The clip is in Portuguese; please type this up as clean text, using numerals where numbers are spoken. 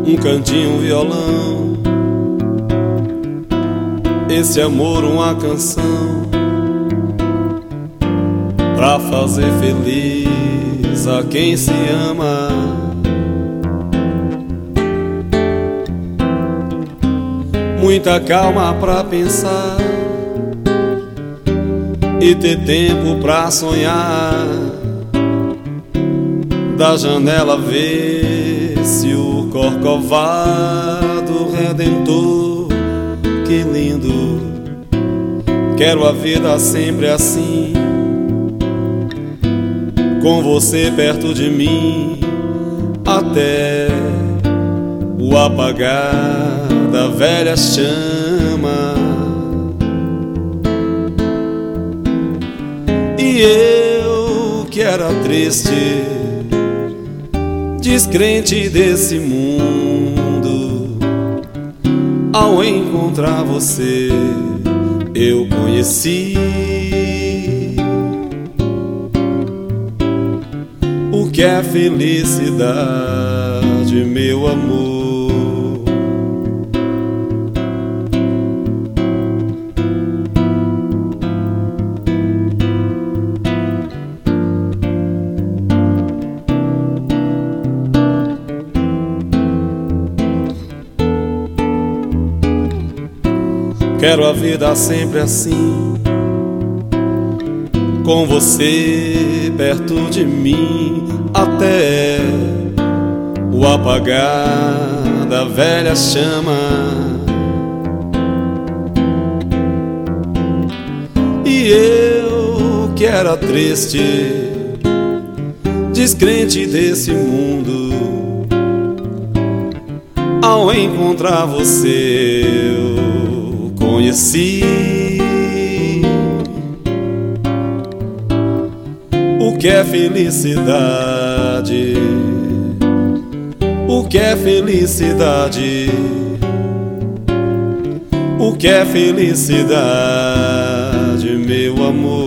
um cantinho, um violão, esse amor uma canção, pra fazer feliz a quem se ama. Muita calma pra pensar e ter tempo pra sonhar. Da janela ver-se o Corcovado Redentor. Que lindo, quero a vida sempre assim, com você perto de mim, até o apagar da velha chama. E eu que era triste, descrente desse mundo, ao encontrar você eu conheci o que é felicidade, meu amor. Quero a vida sempre assim, com você perto de mim, até o apagar da velha chama. E eu que era triste, descrente desse mundo, ao encontrar você eu conheci o que é felicidade, o que é felicidade, o que é felicidade, meu amor.